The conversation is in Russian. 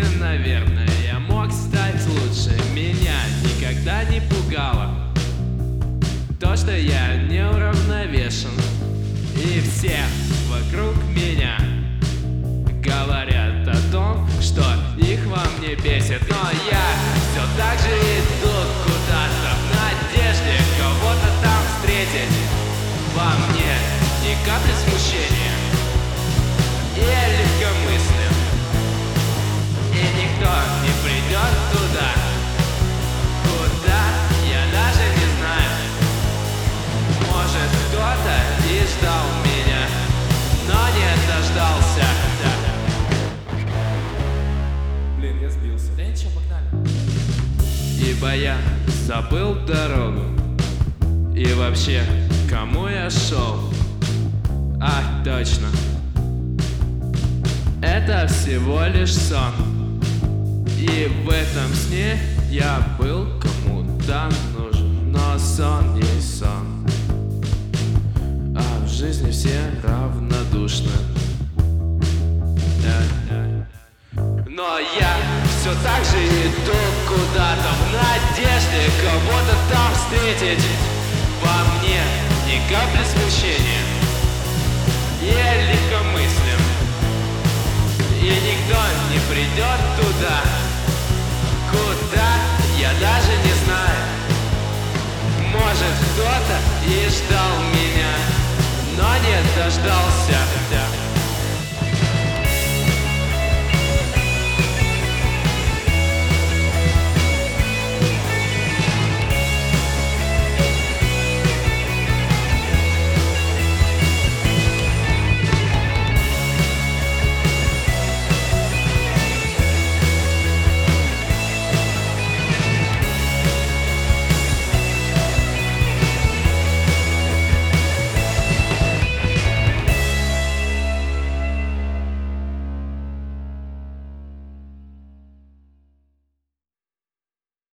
наверное, я мог стать лучше. Меня никогда не пугало то, что я неуравновешен. И все вокруг меня говорят о том, что их во мне бесит. Но я все так же иду куда-то в надежде кого-то там встретить. Во мне ни капли смущения, я легкомыслен, и никто не придет туда, куда я даже не знаю. Может, кто-то и ждал меня, но не дождался. Блин, я сбился. Да ничего, погнали. Ибо я забыл дорогу. И вообще, кому я шел? Ах, точно. Это всего лишь сон. И в этом сне я был кому-то нужен. Но сон есть сон, а в жизни все равнодушны. Но я все так же иду куда-то в надежде кого-то там встретить. Во мне ни капли смущения, я легкомыслен, и никто не придет туда, куда я даже не знаю. Может, кто-то и ждал меня, но не дождался.